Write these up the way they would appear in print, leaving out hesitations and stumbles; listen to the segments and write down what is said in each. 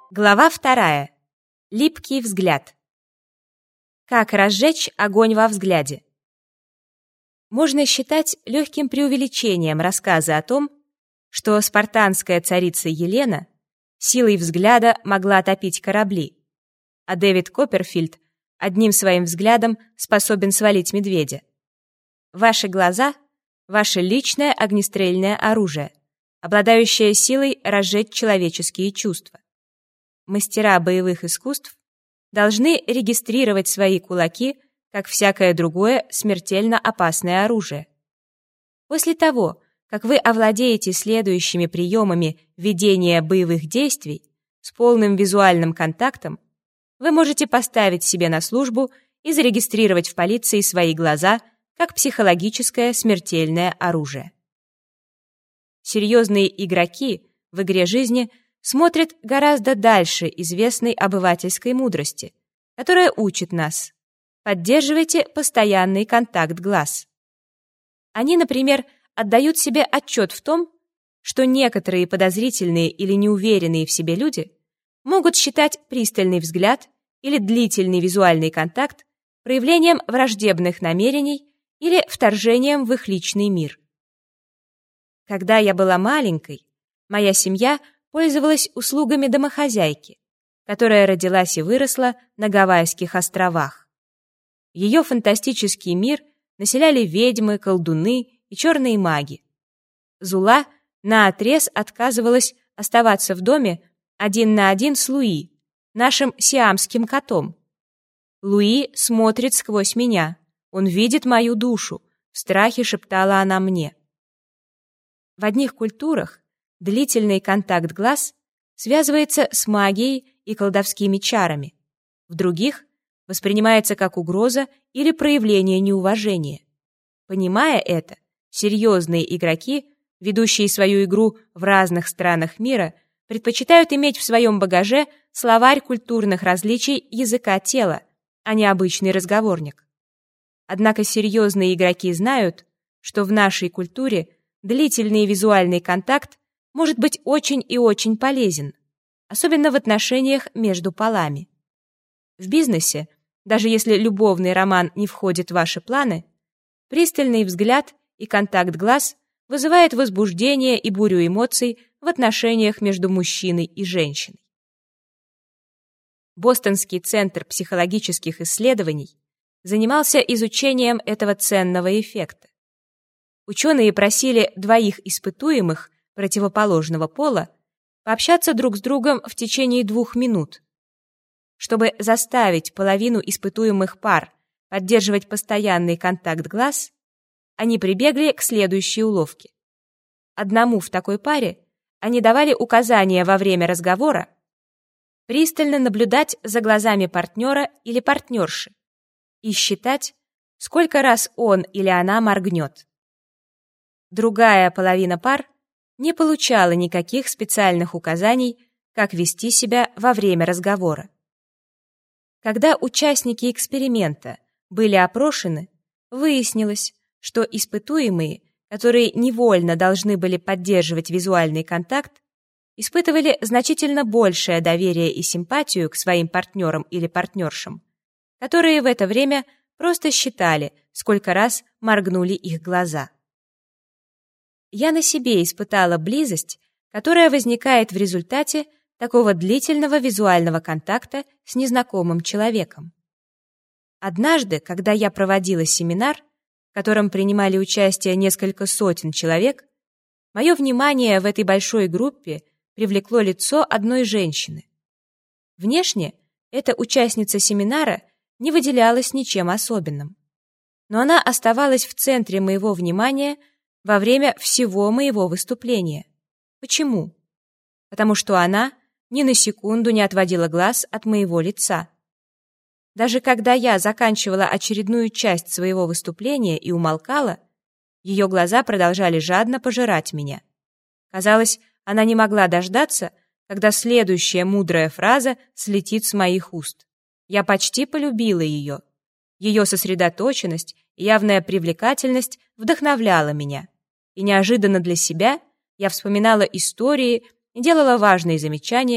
Глава 2. Липкий взгляд. Как разжечь огонь во взгляде? Можно считать легким преувеличением рассказа о том, что спартанская царица Елена силой взгляда могла топить корабли, а Дэвид Копперфильд одним своим взглядом способен свалить медведя. Ваши глаза — ваше личное огнестрельное оружие, обладающее силой разжечь человеческие чувства. Мастера боевых искусств должны регистрировать свои кулаки, как всякое другое смертельно опасное оружие. После того, как вы овладеете следующими приемами ведения боевых действий с полным визуальным контактом, вы можете поставить себе на службу и зарегистрировать в полиции свои глаза как психологическое смертельное оружие. Серьезные игроки в игре жизни смотрят гораздо дальше известной обывательской мудрости, которая учит нас: поддерживайте постоянный контакт глаз. Они, например, отдают себе отчет в том, что некоторые подозрительные или неуверенные в себе люди могут считать пристальный взгляд или длительный визуальный контакт проявлением враждебных намерений или вторжением в их личный мир. Когда я была маленькой, моя семья пользовалась услугами домохозяйки, которая родилась и выросла на Гавайских островах. Ее фантастический мир населяли ведьмы, колдуны и черные маги. Зула наотрез отказывалась оставаться в доме один на один с Луи, нашим сиамским котом. «Луи смотрит сквозь меня, он видит мою душу», — в страхе шептала она мне. В одних культурах длительный контакт глаз связывается с магией и колдовскими чарами, в других воспринимается как угроза или проявление неуважения. Понимая это, серьезные игроки, ведущие свою игру в разных странах мира, предпочитают иметь в своем багаже словарь культурных различий языка тела, а не обычный разговорник. Однако серьезные игроки знают, что в нашей культуре длительный визуальный контакт может быть очень и очень полезен, особенно в отношениях между полами. В бизнесе, даже если любовный роман не входит в ваши планы, пристальный взгляд и контакт глаз вызывает возбуждение и бурю эмоций в отношениях между мужчиной и женщиной. Бостонский центр психологических исследований занимался изучением этого ценного эффекта. Ученые просили двоих испытуемых противоположного пола пообщаться друг с другом в течение 2 минут. Чтобы заставить половину испытуемых пар поддерживать постоянный контакт глаз, они прибегли к следующей уловке. Одному в такой паре они давали указания во время разговора пристально наблюдать за глазами партнера или партнерши и считать, сколько раз он или она моргнет. Другая половина пар не получала никаких специальных указаний, как вести себя во время разговора. Когда участники эксперимента были опрошены, выяснилось, что испытуемые, которые невольно должны были поддерживать визуальный контакт, испытывали значительно большее доверие и симпатию к своим партнерам или партнершам, которые в это время просто считали, сколько раз моргнули их глаза. Я на себе испытала близость, которая возникает в результате такого длительного визуального контакта с незнакомым человеком. Однажды, когда я проводила семинар, в котором принимали участие несколько сотен человек, мое внимание в этой большой группе привлекло лицо одной женщины. Внешне эта участница семинара не выделялась ничем особенным, но она оставалась в центре моего внимания во время всего моего выступления. Почему? Потому что она ни на секунду не отводила глаз от моего лица. Даже когда я заканчивала очередную часть своего выступления и умолкала, ее глаза продолжали жадно пожирать меня. Казалось, она не могла дождаться, когда следующая мудрая фраза слетит с моих уст. Я почти полюбила ее. Ее сосредоточенность и явная привлекательность вдохновляла меня. И неожиданно для себя я вспоминала истории и делала важные замечания, о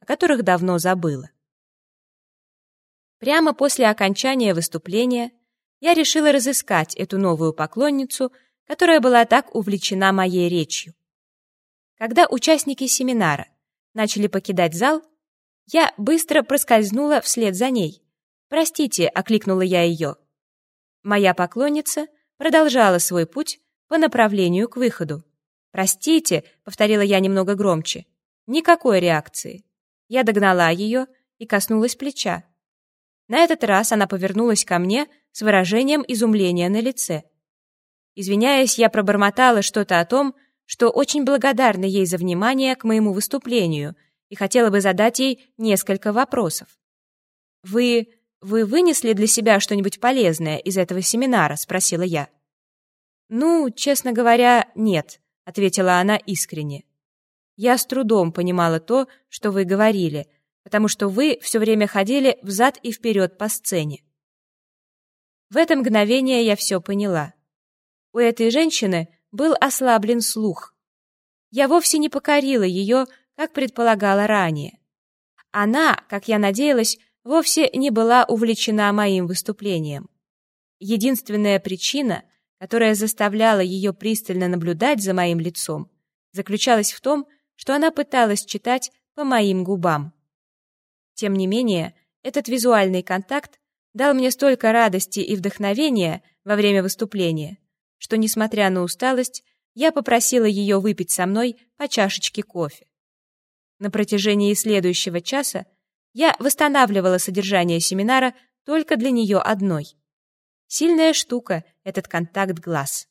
которых давно забыла. Прямо после окончания выступления я решила разыскать эту новую поклонницу, которая была так увлечена моей речью. Когда участники семинара начали покидать зал, я быстро проскользнула вслед за ней. «Простите», — окликнула я ее. Моя поклонница продолжала свой путь по направлению к выходу. «Простите», — повторила я немного громче. Никакой реакции. Я догнала ее и коснулась плеча. На этот раз она повернулась ко мне с выражением изумления на лице. Извиняясь, я пробормотала что-то о том, что очень благодарна ей за внимание к моему выступлению и хотела бы задать ей несколько вопросов. «Вы вынесли для себя что-нибудь полезное из этого семинара?» — спросила я. «Ну, честно говоря, нет», — ответила она искренне. «Я с трудом понимала то, что вы говорили, потому что вы все время ходили взад и вперед по сцене». В это мгновение я все поняла. У этой женщины был ослаблен слух. Я вовсе не покорила ее, как предполагала ранее. Она, как я надеялась, вовсе не была увлечена моим выступлением. Единственная причина, которая заставляла ее пристально наблюдать за моим лицом, заключалась в том, что она пыталась читать по моим губам. Тем не менее, этот визуальный контакт дал мне столько радости и вдохновения во время выступления, что, несмотря на усталость, я попросила ее выпить со мной по чашечке кофе. На протяжении следующего часа я восстанавливала содержание семинара только для нее одной. Сильная штука этот контакт глаз.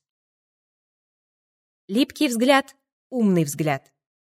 Липкий взгляд, умный взгляд.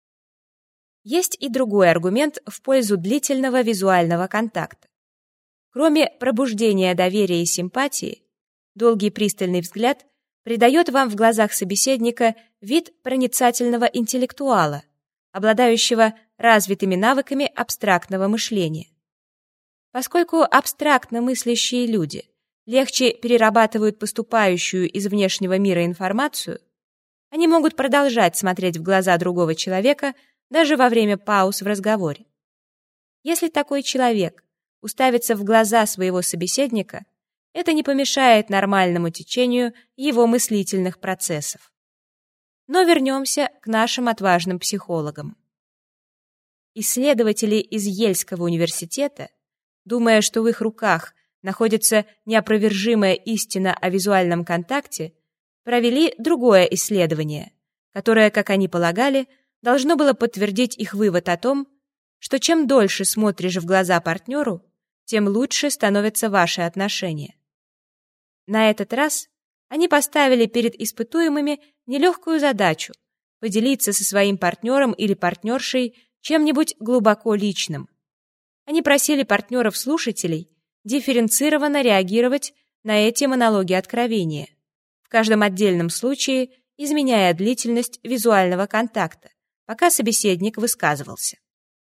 Есть и другой аргумент в пользу длительного визуального контакта. Кроме пробуждения доверия и симпатии, долгий пристальный взгляд придает вам в глазах собеседника вид проницательного интеллектуала, обладающего развитыми навыками абстрактного мышления. Поскольку абстрактно мыслящие люди легче перерабатывают поступающую из внешнего мира информацию, они могут продолжать смотреть в глаза другого человека даже во время пауз в разговоре. Если такой человек уставится в глаза своего собеседника, это не помешает нормальному течению его мыслительных процессов. Но вернемся к нашим отважным психологам. Исследователи из Ельского университета, думая, что в их руках находится неопровержимая истина о визуальном контакте, провели другое исследование, которое, как они полагали, должно было подтвердить их вывод о том, что чем дольше смотришь в глаза партнеру, тем лучше становятся ваши отношения. На этот раз они поставили перед испытуемыми нелегкую задачу поделиться со своим партнером или партнершей чем-нибудь глубоко личным. Они просили партнеров-слушателей дифференцированно реагировать на эти монологи откровения, в каждом отдельном случае изменяя длительность визуального контакта, пока собеседник высказывался.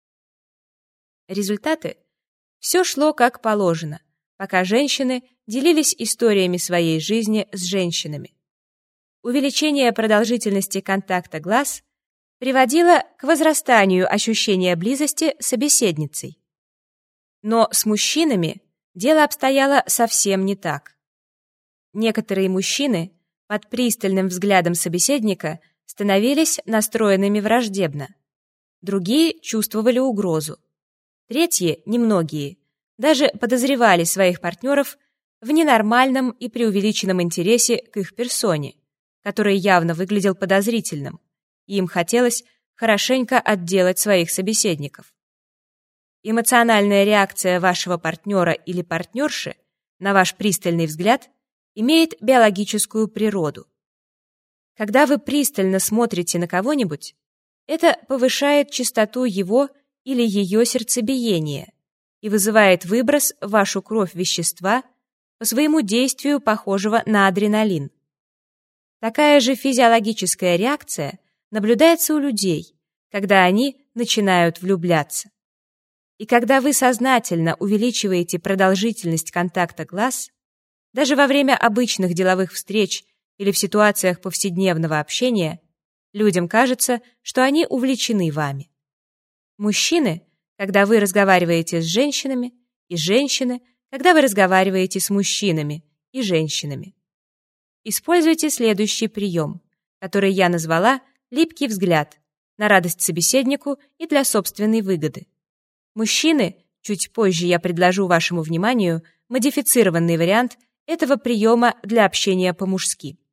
Результаты? Все шло как положено, пока женщины делились историями своей жизни с женщинами. Увеличение продолжительности контакта глаз приводило к возрастанию ощущения близости с собеседницей. Но с мужчинами дело обстояло совсем не так. Некоторые мужчины под пристальным взглядом собеседника становились настроенными враждебно. Другие чувствовали угрозу. Третьи, немногие, даже подозревали своих партнеров в ненормальном и преувеличенном интересе к их персоне, который явно выглядел подозрительным, и им хотелось хорошенько отделать своих собеседников. Эмоциональная реакция вашего партнера или партнерши на ваш пристальный взгляд имеет биологическую природу. Когда вы пристально смотрите на кого-нибудь, это повышает частоту его или ее сердцебиения и вызывает выброс в вашу кровь вещества, по своему действию похожего на адреналин. Такая же физиологическая реакция наблюдается у людей, когда они начинают влюбляться. И когда вы сознательно увеличиваете продолжительность контакта глаз, даже во время обычных деловых встреч или в ситуациях повседневного общения, людям кажется, что они увлечены вами. Мужчины, когда вы разговариваете с женщинами, и женщины, когда вы разговариваете с мужчинами и женщинами. Используйте следующий прием, который я назвала «липкий взгляд», на радость собеседнику и для собственной выгоды. Мужчины, чуть позже я предложу вашему вниманию модифицированный вариант этого приема для общения по-мужски.